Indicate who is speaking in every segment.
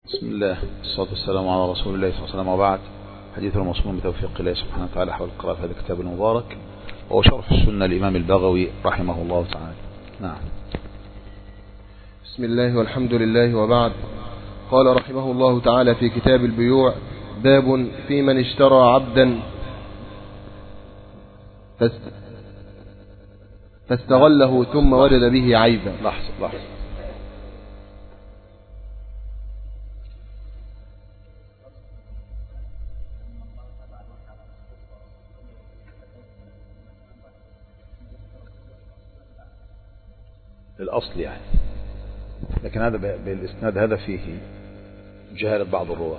Speaker 1: بسم الله والصلاة والسلام على رسول الله صلى الله عليه وسلم، وبعد. حديث المصموم بتوفيق الله سبحانه وتعالى حول القراءة في هذا الكتاب المبارك، وهو شرح السنة الإمام البغوي رحمه الله تعالى. نعم.
Speaker 2: بسم الله والحمد لله، وبعد. قال رحمه الله تعالى في كتاب البيوع: باب في من اشترى عبدا فاستغله ثم وجد به عيبا.
Speaker 1: لحظة. الأصل يعني، لكن هذا بالإسناد هذا فيه جهالة بعض الرواة.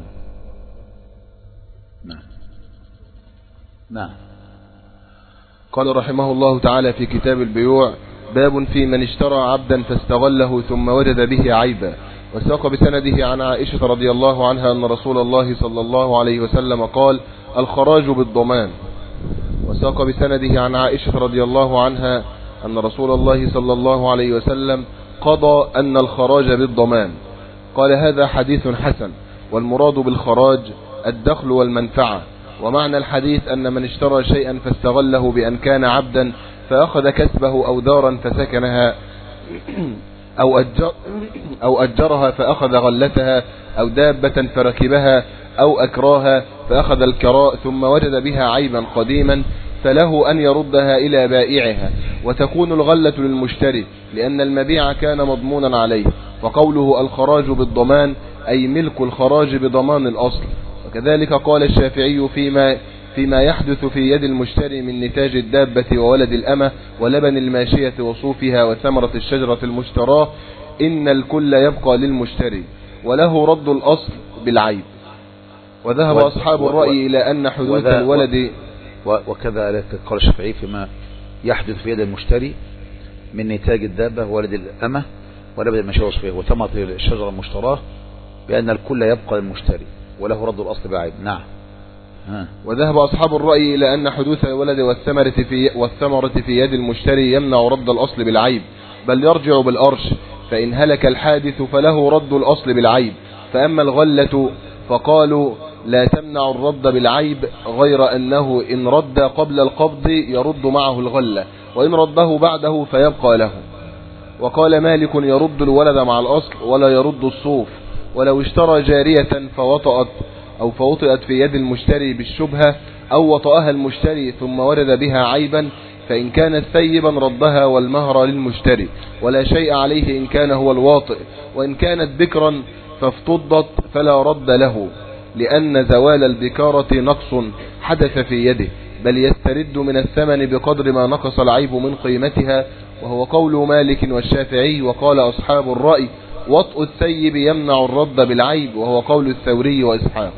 Speaker 1: نعم.
Speaker 2: قال رحمه الله تعالى في كتاب البيوع: باب في من اشترى عبدا فاستغله ثم وجد به عيبا. وساق بسنده عن عائشة رضي الله عنها أن رسول الله صلى الله عليه وسلم قال: الخراج بالضمان. وساق بسنده عن عائشة رضي الله عنها أن رسول الله صلى الله عليه وسلم قضى أن الخراج بالضمان. قال: هذا حديث حسن، والمراد بالخراج الدخل والمنفعة. ومعنى الحديث أن من اشترى شيئا فاستغله بأن كان عبدا فأخذ كسبه أو دارا فسكنها أو أجرها فأخذ غلتها أو دابة فركبها أو أكراها فأخذ الكراء ثم وجد بها عيبا قديما، فله أن يردها إلى بائعها، وتكون الغلة للمشتري لأن المبيع كان مضمونا عليه. وقوله الخراج بالضمان أي ملك الخراج بضمان الأصل. وكذلك قال الشافعي فيما يحدث في يد المشتري من نتاج الدابة وولد الأمة ولبن الماشية وصوفها وثمرة الشجرة المشتراه، إن الكل يبقى للمشتري وله رد الأصل بالعيب. وذهب أصحاب الرأي إلى أن حدوث الولد
Speaker 1: وكذلك قال الشافعي فيما يحدث في يد المشتري من نتاج الدابة وولد الأمة ولبن الماشية وصوفها وثمرة الشجرة المشتراه، بأن الكل يبقى للمشتري وله رد الأصل بالعيب. نعم.
Speaker 2: وذهب أصحاب الرأي إلى أن حدوث الولد والثمرة في يد المشتري يمنع رد الأصل بالعيب، بل يرجع بالأرش، فإن هلك الحادث فله رد الأصل بالعيب. فأما الغلة فقالوا لا تمنع الرد بالعيب، غير أنه إن رد قبل القبض يرد معه الغلة، وإن رده بعده فيبقى له. وقال مالك: يرد الولد مع الأصل ولا يرد الصوف. ولو اشترى جارية فوطئت في يد المشتري بالشبهة أو وطأها المشتري ثم ورد بها عيبا، فإن كانت ثيبا ردها والمهر للمشتري ولا شيء عليه إن كان هو الواطئ، وإن كانت بكرا فافتضت فلا رد له، لأن زوال البكارة نقص حدث في يده، بل يسترد من الثمن بقدر ما نقص العيب من قيمتها. وهو قول مالك والشافعي. وقال أصحاب الرأي: وطء الثيب يمنع الرد بالعيب، وهو قول الثوري وإسحاق.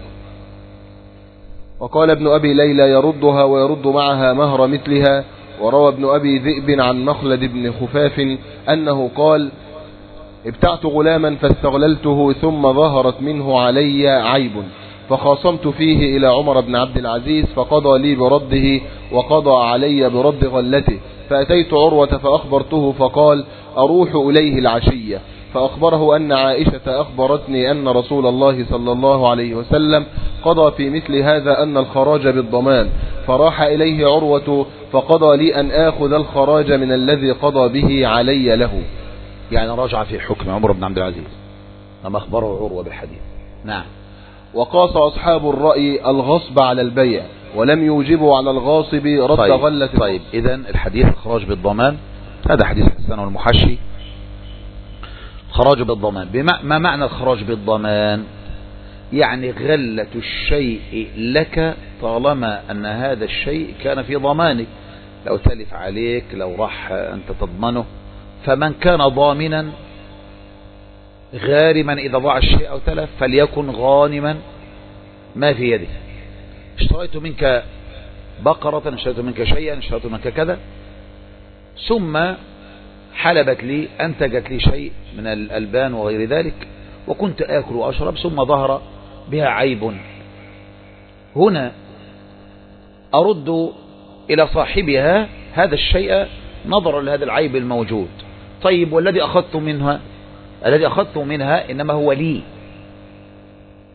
Speaker 2: وقال ابن أبي ليلى: يردها ويرد معها مهر مثلها. وروى ابن أبي ذئب عن مخلد بن خفاف أنه قال: ابتعت غلاما فاستغللته ثم ظهرت منه علي عيب، فخاصمت فيه إلى عمر بن عبد العزيز فقضى لي برده وقضى علي برد غلته، فأتيت عروة فأخبرته فقال: أروح إليه العشية، فأخبره أن عائشة أخبرتني أن رسول الله صلى الله عليه وسلم قضى في مثل هذا أن الخراج بالضمان، فراح إليه عروة فقضى لي أن آخذ الخراج من الذي قضى به علي له.
Speaker 1: يعني رجع في حكم عمر بن عبد العزيز لما أخبره عروة بالحديث. نعم.
Speaker 2: وقاس أصحاب الرأي الغصب على البيع، ولم يوجبوا على الغاصب رد غلة.
Speaker 1: طيب إذن الحديث الخراج بالضمان هذا حديث حسن والمحشي. خراج بالضمان، ما معنى الخراج بالضمان؟ يعني غلة الشيء لك طالما أن هذا الشيء كان في ضمانك، لو تلف عليك، لو راح أنت تضمنه. فمن كان ضامنا غارما إذا ضاع الشيء أو تلف فليكن غانما ما في يده. اشتريت منك بقرة، اشتريت منك شيئا، اشتريت منك كذا، ثم حلبت لي، أنتجت لي شيء من الألبان وغير ذلك، وكنت آكل وأشرب، ثم ظهر بها عيب. هنا أرد إلى صاحبها هذا الشيء نظرا لهذا العيب الموجود. طيب والذي أخذت منها إنما هو لي،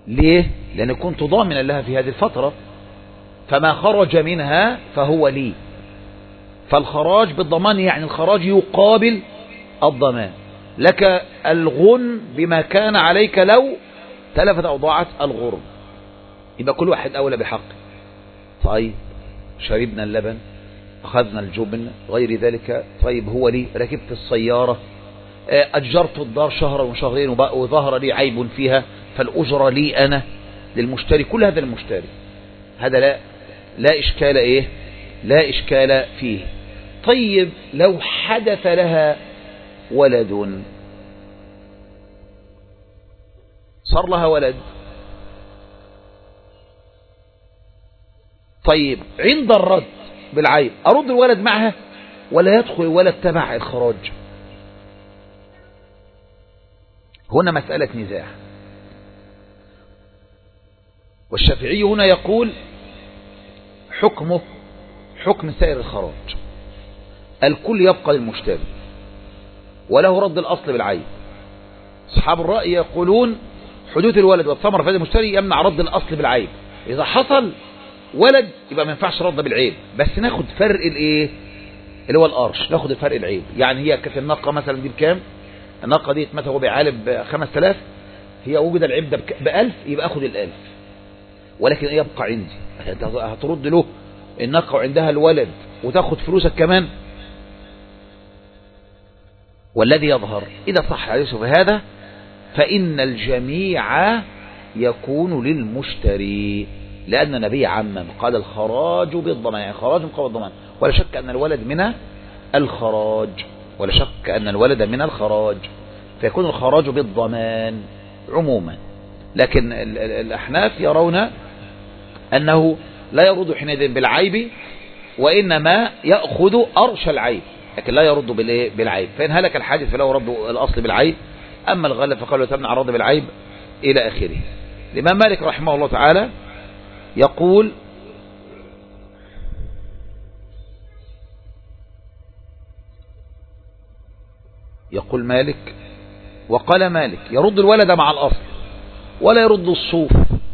Speaker 1: ليه؟ لأن كنت ضامنا لها في هذه الفترة، فما خرج منها فهو لي. فالخراج بالضمان يعني الخراج يقابل الضمان. لك الغن بما كان عليك لو تلفت أو ضاعت الغرم، يبقى كل واحد أولى بحقه. طيب شربنا اللبن، أخذنا الجبن، غير ذلك، طيب هو لي، ركبت السيارة، أجرت الدار شهرا وشهرين وظهر لي عيب فيها، فالأجرة لي أنا للمشتري، كل هذا المشتري، هذا لا إشكال إيه، لا إشكال فيه. طيب لو حدث لها ولد، صار لها ولد، طيب عند الرد بالعيب أرد الولد معها ولا يدخل الولد تبع الخراج؟ هنا مسألة نزاع. والشافعي هنا يقول حكمه حكم سائر الخراج، الكل يبقى للمشتري وله رد الأصل بالعيب. أصحاب الرأي يقولون حدوث الولد والثمر في هذا المشتري يمنع رد الأصل بالعيب. إذا حصل ولد يبقى ما ينفعش رد بالعيب، بس ناخد فرق الايه اللي هو القرش، ناخد الفرق العيب. يعني هي كانت الناقة مثلا دي بكام؟ الناقة دي مثلا هو بيعالب 5000، هي وجد العيب ده ب1000، يبقى اخد ال1000، ولكن يبقى عندي. انت هترد له الناقة وعندها الولد وتاخد فلوسك كمان؟ والذي يظهر إذا صح يوسف هذا فإن الجميع يكون للمشتري، لأن النبي عمم قال الخراج بالضمان، يعني خراج مقابل الضمان، ولا شك أن الولد من الخراج، ولا شك أن الولد من الخراج، فيكون الخراج بالضمان عموما. لكن الأحناف يرون أنه لا يرد حينئذ بالعيب، وإنما يأخذ أرش العيب، لكن لا يرد بالعيب. فإن هلك الحادث فله رد الأصل بالعيب، أما الغلة فقالوا تمنع الرد بالعيب إلى آخره. الإمام مالك رحمه الله تعالى يقول مالك وقال مالك يرد الولد مع الأصل ولا يرد الصوف،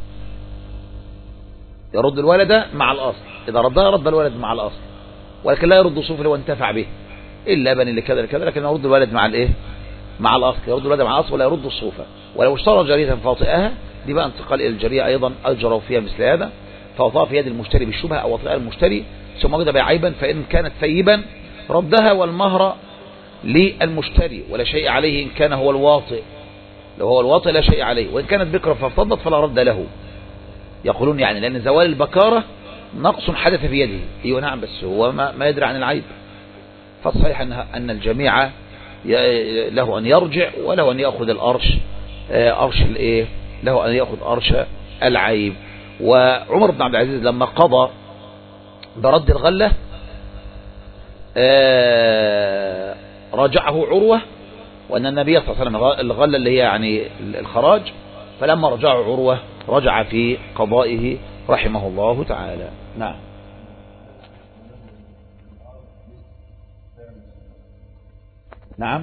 Speaker 1: يرد الولد مع الأصل، إذا ردها رد الولد مع الأصل، ولكن لا يرد الصوف اللي هو انتفع به، اللبن اللي كذا لكذا، لكن يرد الولد مع الايه، مع الأصل، يرد الولد مع الأصل ولا يرد الصوفة. ولو اشترى جريدة فاطئها، دي بقى انتقال إلى الجريئة أيضا أجروا فيها مثل هذا، فوطأ في يد المشتري بالشبهة أو وطئها المشتري ثم وجد بها عيبا، فإن كانت ثيبا ردها والمهر للمشتري ولا شيء عليه إن كان هو الواطئ، لو هو الواطئ لا شيء عليه، وإن كانت بكرة فافتضت فلا رد له. يقولون يعني لأن زوال البكارة نقص حدث في يده. ايوه نعم، بس هو ما يدري عن العيب. فالصحيح أن الجميع له أن يرجع وله أن يأخذ الأرش، أرش الإيه، له أن يأخذ أرش العيب. وعمر بن عبد العزيز لما قضى برد الغلة راجعه عروة، وأن النبي صلى الله عليه وسلم الغلة اللي هي يعني الخراج، فلما رجعه عروة رجع في قضائه رحمه الله تعالى. نعم. نعم.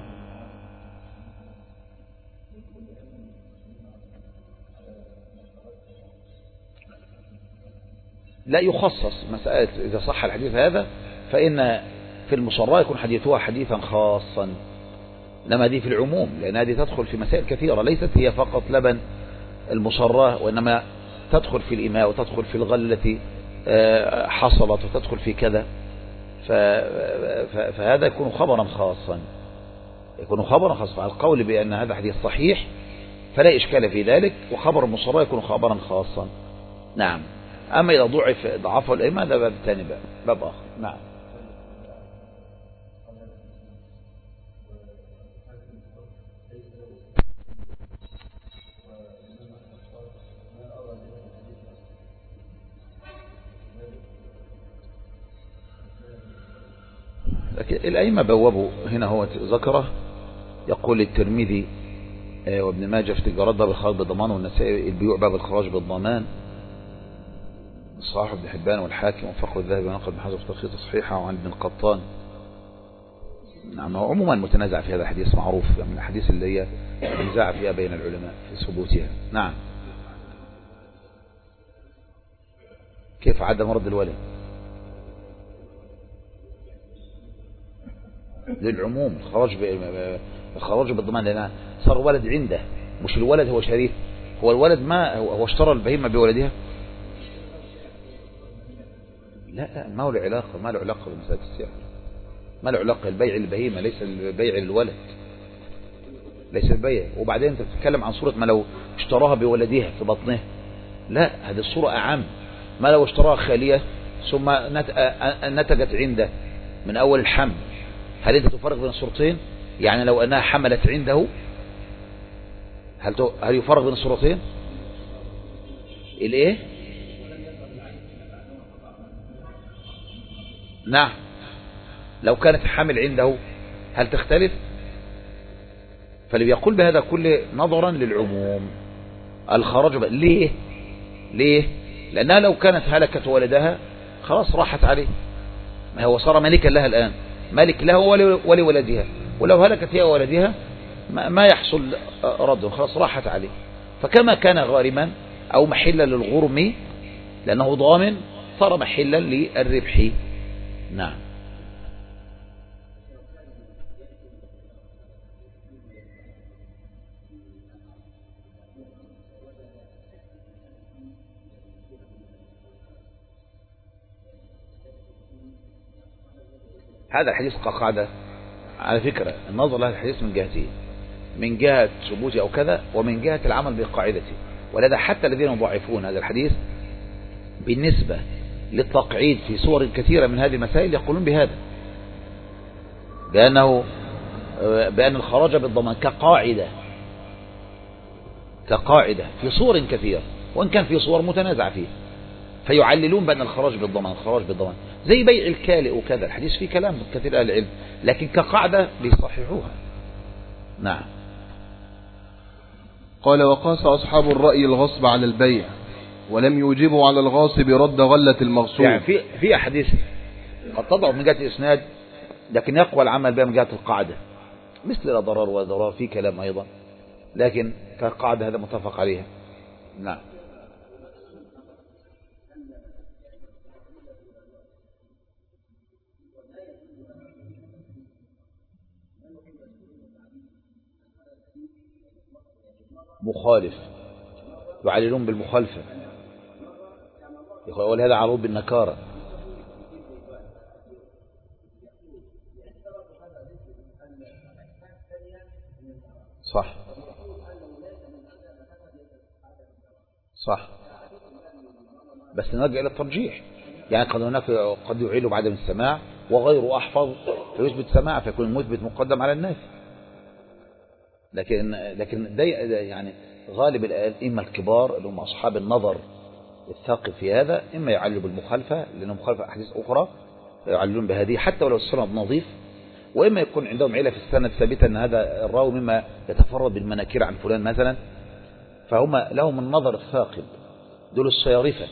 Speaker 1: لا يخصص مسألة إذا صح الحديث هذا، فإن في المصرى يكون حديثها حديثا خاصا، لما دي في العموم، لأن هذه تدخل في مسائل كثيرة، ليست هي فقط لبن المصرى، وإنما تدخل في الإماء وتدخل في الغلة التي حصلت وتدخل في كذا، فهذا يكون خبرا خاصا، يكون خبرا خاصا. القول بأن هذا حديث صحيح فلا إشكال في ذلك، وخبر المصرى يكون خبرا خاصا. نعم. أما إذا ضعفه الإمام هذا باب ثاني، باب آخر. نعم. لكن الأئمة بوابوا هنا، هو ذكره، يقول الترمذي وابن ماجه في التجارات باب الخراج بالضمان، والنسائي البيوع باب الخراج بالضمان، صحيح ابن حبان والحاكم وفقه الذهبي ونقل بن حجر في تلخيص صحيحه وعن ابن قطان. نعم. هو عموما متنازع في هذا الحديث، معروف من الحديث اللي هي نزاع فيها بين العلماء في ثبوتها. نعم. كيف عدم رد الولد؟ للعموم الخراج بالضمان، لأن صار ولد عنده، مش الولد هو شريك. هو الولد ما هو اشترى البهيمة بولدها؟ لا ما هو العلاقة، ما له علاقة بمسألة السعر، ما له علاقة. البيع البهيمة ليس البيع للولد، ليس البيع. وبعدين انت بتتكلم عن صورة ما لو اشتراها بولدها في بطنها، لا هذه الصورة أعم. ما لو اشتراها خالية ثم نتجت عنده من أول الحمل، هل انت تفرق بين الصورتين؟ يعني لو أنها حملت عنده هل يفرق بين الصورتين؟ الايه؟ نعم، لو كانت حامل عنده هل تختلف؟ فاللي بيقول بهذا كله نظرا للعموم الخراج ليه؟ ليه؟ لأنها لو كانت هلكت ولدها خلاص راحت عليه، ما هو صار ملكا لها الآن، ملك له ولولدها. ولو هلكت هي وولدها ما يحصل رد، خلاص راحت عليه. فكما كان غارما أو محلا للغرم لأنه ضامن، صار محلا للربح. نعم. هذا الحديث قاعدة على فكرة، النظر لهذا الحديث من جهتين، من جهة ثبوته أو كذا، ومن جهة العمل بقاعدته. ولذا حتى الذين يضعفون هذا الحديث بالنسبة للتقعيد في صور كثيرة من هذه المسائل يقولون بهذا، بأن الخراج بالضمان كقاعدة في صور كثيرة، وإن كان في صور متنازع فيه، فيعللون بأن الخراج بالضمان زي بيع الكالئ وكذا. الحديث فيه كلام كثير أهل العلم، لكن كقاعدة ليصححوها. نعم.
Speaker 2: قال: وقاس أصحاب الرأي الغصب على البيع، ولم يوجبوا على الغاصب رد غلة المغصوب.
Speaker 1: يعني في أحاديث قد تضعف من جهة الإسناد، لكن يقوى العمل بها من جهة القاعدة، مثل لا ضرر ولا ضرار، في كلام أيضا، لكن كقاعدة هذا متفق عليها. نعم. مخالف، يعللون بالمخالفة، يقول هذا عروض بالنكارة. صح صح، بس نرجع إلى الترجيح. يعني قد يعيل بعدم السماع وغيره أحفظ فيثبت سماع، فيكون المثبت مقدم على الناس. لكن ده يعني غالب الأئمة الكبار اللي هم أصحاب النظر الثاقب في هذا، إما يعللوا بالمخالفة لأنه مخالفة أحاديث أخرى يعللون بهذه حتى ولو السند نظيف، وإما يكون عندهم علة في السند ثابتة أن هذا الراوي مما يتفرد بالمناكير عن فلان مثلا، فهم لهم النظر الثاقب، دول الصيارفة.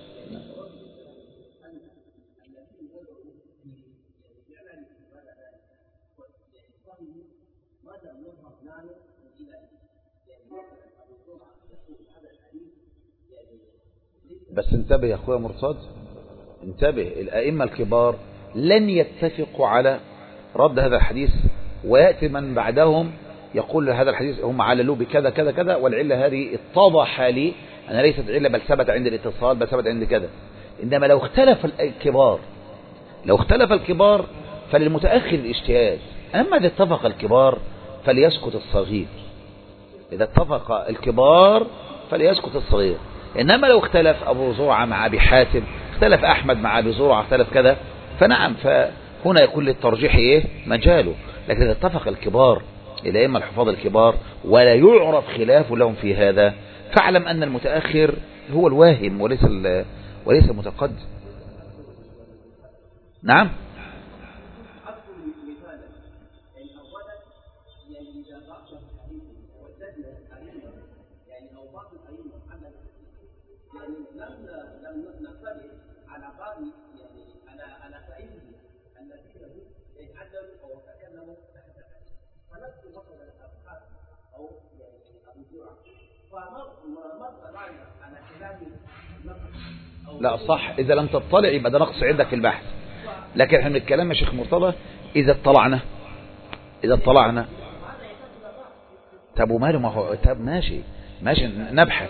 Speaker 1: بس انتبه يا أخويا مرصاد، انتبه، الأئمة الكبار لن يتفقوا على رد هذا الحديث، ويأتي من بعدهم يقول هذا الحديث هم عللوه بكذا كذا كذا، والعلة هذه اتضح لي أنا ليست علة بل ثبت عند الاتصال، بل ثبت عند كذا. إنما لو اختلف الكبار فللمتأخر الاجتهاد، أما إذا اتفق الكبار فليسكت الصغير. إذا اتفق الكبار فليسكت الصغير. إنما لو اختلف أبو زرعة مع أبي حاتم، اختلف أحمد مع أبي زرعة، اختلف كذا، فنعم، فهنا يكون للترجيح مجاله. لكن إذا اتفق الكبار الأئمة الحفاظ الكبار ولا يعرف خلاف لهم في هذا، فاعلم أن المتأخر هو الواهم وليس المتقدم. نعم. لا صح، إذا لم تطلع يبقى ده نقص عندك في البحث. لكن احنا بنتكلم يا شيخ مرتضى إذا اطلعنا طب وماله، ما هو طب ماشي نبحث.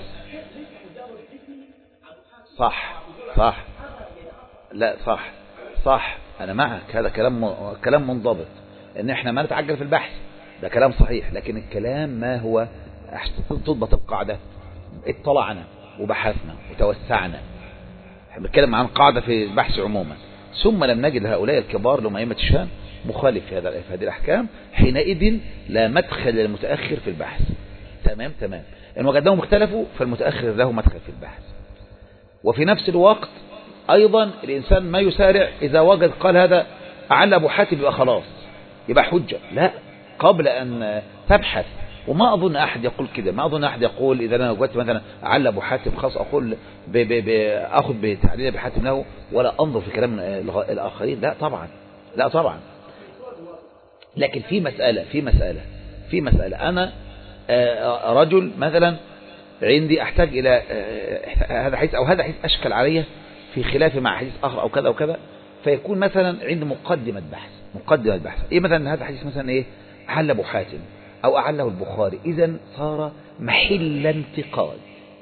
Speaker 1: صح لا صح أنا معك، هذا كلام منضبط إن احنا ما نتعجل في البحث، ده كلام صحيح. لكن الكلام ما هو تضبط القاعدة، اطلعنا وبحثنا وتوسعنا، احنا بنتكلم عن قاعدة في البحث عموما، ثم لم نجد هؤلاء الكبار لهم أئمة الشام مخالف في هذه الأحكام، حينئذ لا مدخل للمتأخر في البحث. تمام إن وجدناهم اختلفوا فالمتأخر له مدخل في البحث. وفي نفس الوقت أيضا الإنسان ما يسارع إذا وجد قال هذا أعلى أبو حاتم يبقى خلاص يبقى حجة، لا، قبل أن تبحث. وما أظن أحد يقول كده، ما أظن أحد يقول إذا أنا وجدت مثلا أعلى أبو حاتم خاص أقول أخذ بتعليل أبي حاتم له ولا أنظر في كلام الآخرين، لا طبعا. لكن في مسألة أنا رجل مثلا عندي أحتاج إلى هذا حديث أو هذا حديث أشكل عليه في خلافه مع حديث آخر أو كذا وكذا، فيكون مثلا عند مقدمة بحث إيه مثلا هذا حديث مثلا إيه أعلى أبو حاتم أو أعله البخاري، إذا صار محل انتقاد.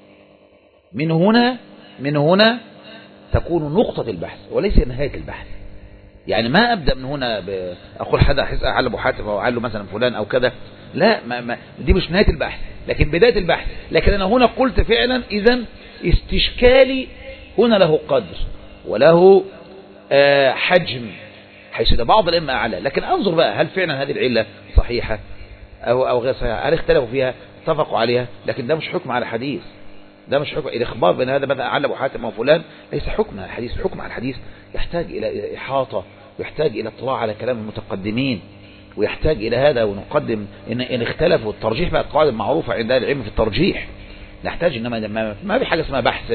Speaker 1: من هنا تكون نقطة البحث وليس نهاية البحث. يعني ما أبدأ من هنا أقول هذا حديث أعلى أبو حاتم أو أعله مثلا فلان أو كذا، لا، دي مش نهاية البحث لكن بداية البحث. لكن أنا هنا قلت فعلا إذا استشكالي هنا له قدر وله حجم، حيث ده بعض الأئمة أعلى. لكن أنظر بقى هل فعلا هذه العلة صحيحة أو غير صحيحة، هل اختلفوا فيها اتفقوا عليها، لكن ده مش حكم على حديث، ده مش حكم. الإخبار بأن هذا مثلا أعلى أبو حاتم أو فلان ليس حكم على الحديث. الحكم على الحديث يحتاج إلى إحاطة، ويحتاج إلى اطلاع على كلام المتقدمين، ويحتاج إلى هذا. ونقدم إن اختلفوا الترجيح بقى القاعدة المعروفة عند أهل العلم في الترجيح، نحتاج إنما ما في حاجة اسمها بحث.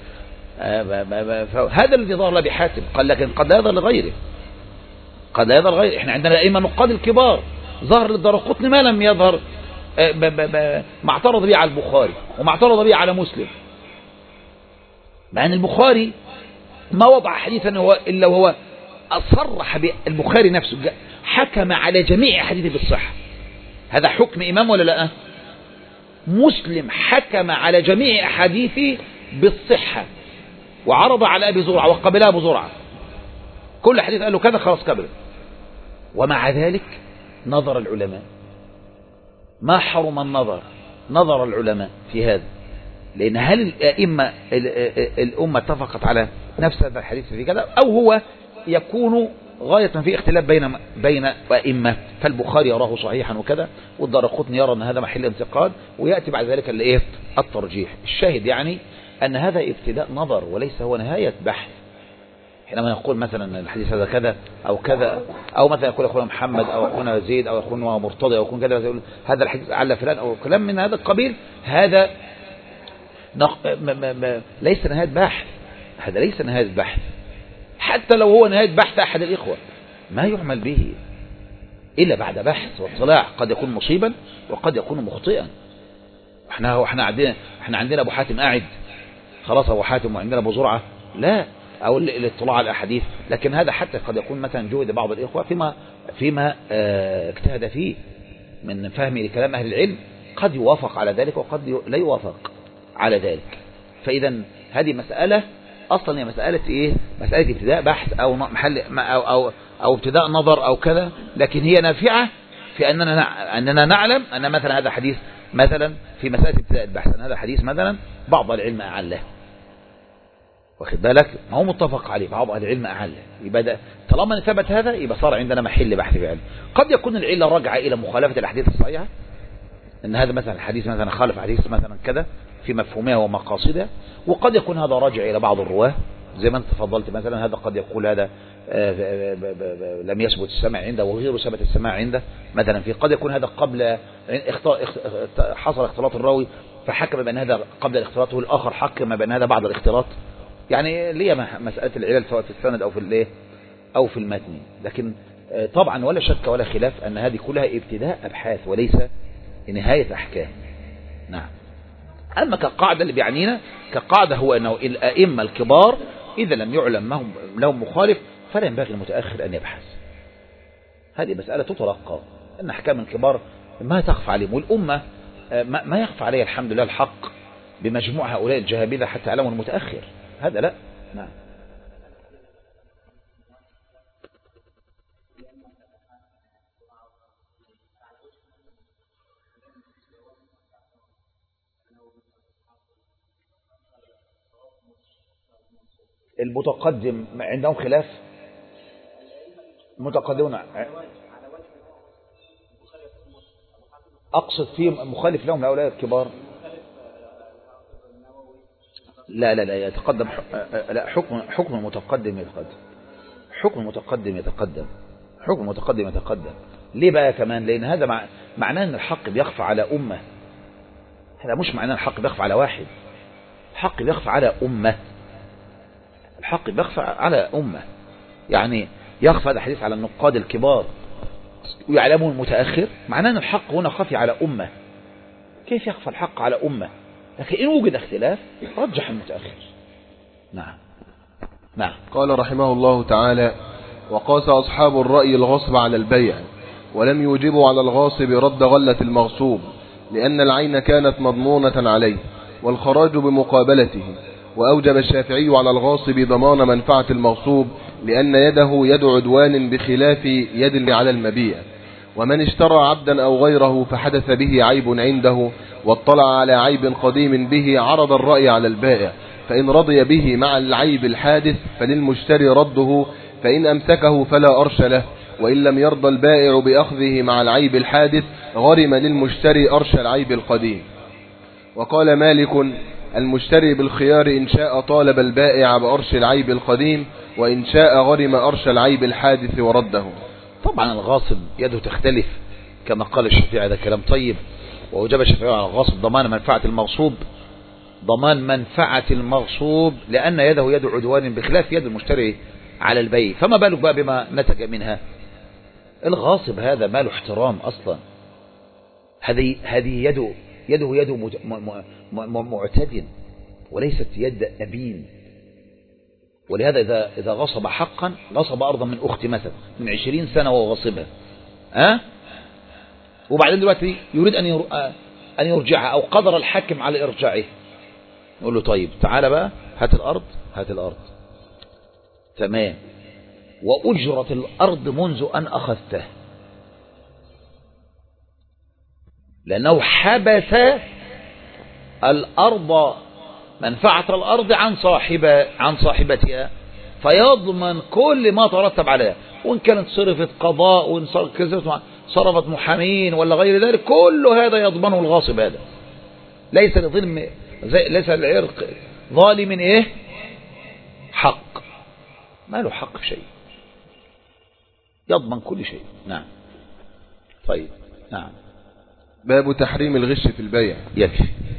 Speaker 1: هذا الذي ظهر لأبي حاتم قال، لكن قد لا يظهر لغيره، احنا عندنا أئمة نقاد الكبار ظهر للدارقطني ما لم يظهر، ما اعترض به على البخاري وما اعترض به على مسلم، مع أن البخاري ما وضع حديثا إلا وهو أصرح بالبخاري نفسه حكم على جميع حديثه بالصحة. هذا حكم إمام ولا لا؟ مسلم حكم على جميع أحاديثه بالصحة وعرض على أبي زرعة وقبلها أبو زرعة، كل حديث قال له كذا خلاص قبله. ومع ذلك نظر العلماء، ما حرم نظر العلماء في هذا، لأن هل الأئمة الأمة اتفقت على نفس هذا الحديث في كذا، أو هو يكون غاية في اختلاف بين أئمة، فالبخاري يراه صحيحا وكذا، والدارقطني يرى أن هذا محل انتقاد، ويأتي بعد ذلك الترجيح. الشاهد يعني أن هذا ابتداء نظر وليس هو نهاية بحث. حينما نقول مثلا الحديث هذا كذا أو كذا، أو مثلا يقول أخونا محمد أو أخونا زيد أو أخونا مرتضى أو أخونا كذا، هذا الحديث على فلان أو كلام من هذا القبيل، هذا ليس نهاية بحث، هذا ليس نهاية بحث. حتى لو هو نهاية بحث أحد الإخوة ما يعمل به إلا بعد بحث واطلاع، قد يكون مصيبا وقد يكون مخطئا. احنا عندنا أبو حاتم قاعد خلاص أبو حاتم، وعندنا أبو زرعة لا، أو الاطلاع على الأحاديث. لكن هذا حتى قد يكون مثلا جهد بعض الإخوة فيما اجتهد فيه من فهمه لكلام أهل العلم، قد يوافق على ذلك وقد لا يوافق على ذلك. فإذا هذه مسألة أصلا هي مسألة إيه؟ مسألة ابتداء بحث أو محل أو ابتداء نظر أو كذا، لكن هي نافعة في أننا نعلم أن مثلا هذا حديث مثلا في مسألة ابتداء البحث، أن هذا حديث مثلا بعض العلم أعله، واخد بالك، ما هو متفق عليه، بعض العلم أعله، يبقى طالما ثبت هذا يبقى صار عندنا محل بحث في علم. قد يكون العلة راجعة إلى مخالفة الأحاديث الصحيحة، أن هذا مثلا الحديث مثلا خالف حديث مثلا كذا في مفهومها ومقاصدها، وقد يكون هذا راجع إلى بعض الرواه زي ما انت تفضلت، مثلا هذا قد يقول هذا لم يثبت السمع عنده وغيره ثبت السماع عنده مثلا، في قد يكون هذا قبل حصل اختلاط الراوي فحكم بأن هذا قبل الاختلاط، والآخر حكم بأن هذا بعد الاختلاط. يعني ليه مسألة العلل سواء في السند أو في المتن. لكن طبعا ولا شك ولا خلاف أن هذه كلها ابتداء أبحاث وليس نهاية أحكام. نعم. أما كقاعدة اللي بيعنينا كقاعدة هو أنه الأئمة الكبار إذا لم يعلم لهم مخالف فلا ينبغي المتأخر أن يبحث. هذه مسألة تتلقى أن أحكام الكبار ما تخفى عليهم، والأمة ما يخفى عليها الحمد لله الحق بمجموع هؤلاء الجهابذة حتى يعلموا المتأخر، هذا لا. نعم. المتقدم عندهم خلاف، متقدمون أقصد فيهم مخالف لهم هؤلاء الكبار. لا يتقدم، لا حكم المتقدم يتقدم، حكم المتقدم يتقدم، حكم المتقدم يتقدم. ليه بقى كمان؟ لأن هذا معناه أن الحق بيخفى على أمة، هذا مش معناه الحق بيخفى على واحد، الحق بيخفى على أمة، الحق بيخفى على أمة. يعني يخفى هذا الحديث على النقاد الكبار ويعلمون المتأخر، معناه أن الحق هنا خفي على أمة. كيف يخفى الحق على أمة؟ لكن إن وجد اختلاف رجح المتأخر. نعم. نعم.
Speaker 2: قال رحمه الله تعالى: وقاس أصحاب الرأي الغصب على البيع، ولم يوجبوا على الغاصب رد غلة المغصوب، لأن العين كانت مضمونة عليه والخراج بمقابلته. وأوجب الشافعي على الغاصب ضمان منفعة المغصوب، لأن يده يد عدوان بخلاف يد على المبيع. ومن اشترى عبدا أو غيره فحدث به عيب عنده واطلع على عيب قديم به، عرض الرأي على البائع، فإن رضي به مع العيب الحادث فللمشتري رده، فإن أمسكه فلا أرش له، وإن لم يرضى البائع بأخذه مع العيب الحادث غرم للمشتري أرش العيب القديم. وقال مالك: المشتري بالخيار إن شاء طالب البائع بأرش العيب القديم، وإن شاء غرم أرش العيب الحادث ورده.
Speaker 1: طبعا الغاصب يده تختلف كما قال الشافعي، هذا كلام طيب. ووجب الشافعي على الغاصب ضمان منفعة المغصوب، ضمان منفعة المغصوب، لأن يده يد عدوان بخلاف يد المشتري على البيع. فما بالك بقى بما نتج منها؟ الغاصب هذا ماله احترام أصلا، هذه يده معتد وليست يد أبين. ولهذا إذا غصب حقا، غصب أرضا من أختي مثلا من 20 سنة وهو غصبها، وبعدين دلوقتي يريد أن يرجعها أو قدر الحاكم على إرجاعه، نقول له طيب تعالى بقى هات الأرض تمام، وأجرة الأرض منذ أن أخذته، لأنه حبس الأرض، منفعة الأرض عن صاحبتها، فيضمن كل ما ترتب عليها، وإن كانت صرفت قضاء وإن صرفت محامين ولا غير ذلك، كل هذا يضمنه الغاصب. هذا ليس لظلم، ليس العرق ظالم حق، ما له حق في شيء، يضمن كل شيء. نعم. طيب. نعم.
Speaker 2: باب تحريم الغش في البيع.
Speaker 1: يكفي.